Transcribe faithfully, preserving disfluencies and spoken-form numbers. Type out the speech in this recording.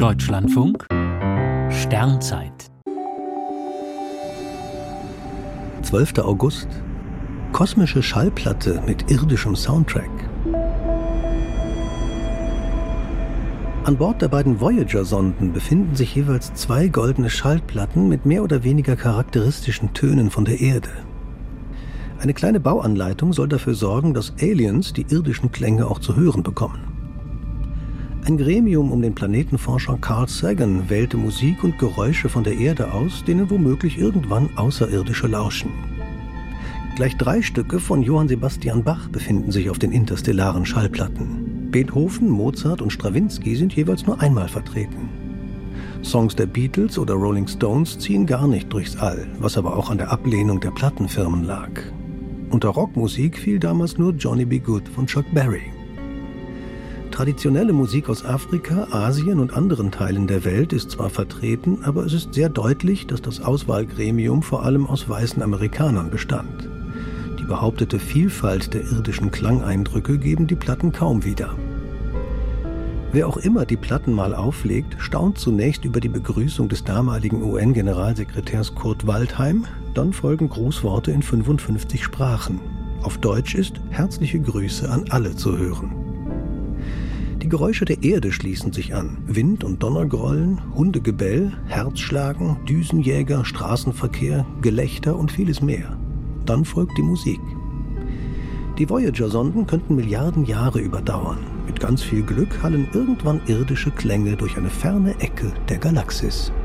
Deutschlandfunk Sternzeit zwölfter August. Kosmische Schallplatte mit irdischem Soundtrack. An Bord der beiden Voyager-Sonden befinden sich jeweils zwei goldene Schallplatten mit mehr oder weniger charakteristischen Tönen von der Erde. Eine kleine Bauanleitung soll dafür sorgen, dass Aliens die irdischen Klänge auch zu hören bekommen. Ein Gremium um den Planetenforscher Carl Sagan wählte Musik und Geräusche von der Erde aus, denen womöglich irgendwann Außerirdische lauschen. Gleich drei Stücke von Johann Sebastian Bach befinden sich auf den interstellaren Schallplatten. Beethoven, Mozart und Strawinsky sind jeweils nur einmal vertreten. Songs der Beatles oder Rolling Stones ziehen gar nicht durchs All, was aber auch an der Ablehnung der Plattenfirmen lag. Unter Rockmusik fiel damals nur Johnny B. Good von Chuck Berry. Traditionelle Musik aus Afrika, Asien und anderen Teilen der Welt ist zwar vertreten, aber es ist sehr deutlich, dass das Auswahlgremium vor allem aus weißen Amerikanern bestand. Die behauptete Vielfalt der irdischen Klangeindrücke geben die Platten kaum wieder. Wer auch immer die Platten mal auflegt, staunt zunächst über die Begrüßung des damaligen U N-Generalsekretärs Kurt Waldheim, dann folgen Grußworte in fünfundfünfzig Sprachen. Auf Deutsch ist herzliche Grüße an alle zu hören. Die Geräusche der Erde schließen sich an. Wind- und Donnergrollen, Hundegebell, Herzschlagen, Düsenjäger, Straßenverkehr, Gelächter und vieles mehr. Dann folgt die Musik. Die Voyager-Sonden könnten Milliarden Jahre überdauern. Mit ganz viel Glück hallen irgendwann irdische Klänge durch eine ferne Ecke der Galaxis.